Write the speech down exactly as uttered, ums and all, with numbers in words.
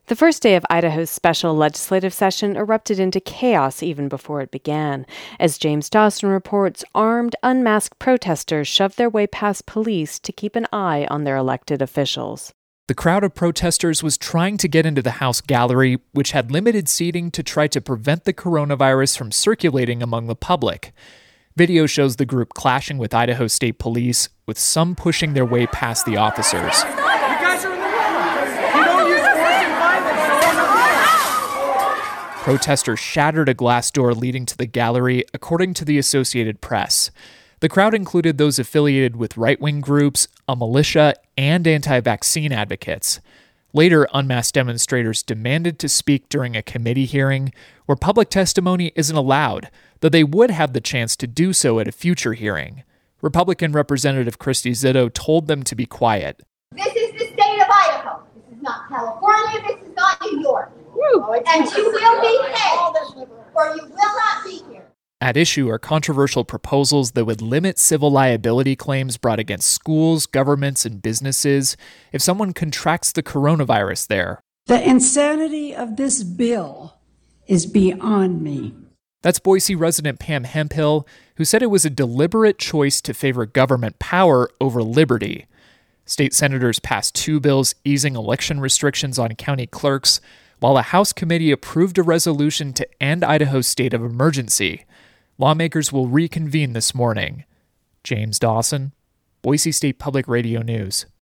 The first day of Idaho's special legislative session erupted into chaos even before it began. As James Dawson reports, armed, unmasked protesters shoved their way past police to keep an eye on their elected officials. The crowd of protesters was trying to get into the House gallery, which had limited seating to try to prevent the coronavirus from circulating among the public. Video shows the group clashing with Idaho State Police, with some pushing their way past the officers. Protesters shattered a glass door leading to the gallery, according to the Associated Press. The crowd included those affiliated with right-wing groups, a militia, and anti-vaccine advocates. Later, unmasked demonstrators demanded to speak during a committee hearing where public testimony isn't allowed, though they would have the chance to do so at a future hearing. Republican Representative Christy Zito told them to be quiet. This is the state of Idaho. This is not California. This is not New York. And you will be paid, or you will not be here. At issue are controversial proposals that would limit civil liability claims brought against schools, governments, and businesses if someone contracts the coronavirus there. The insanity of this bill is beyond me. That's Boise resident Pam Hemphill, who said it was a deliberate choice to favor government power over liberty. State senators passed two bills easing election restrictions on county clerks, while a House committee approved a resolution to end Idaho's state of emergency. Lawmakers will reconvene this morning. James Dawson, Boise State Public Radio News.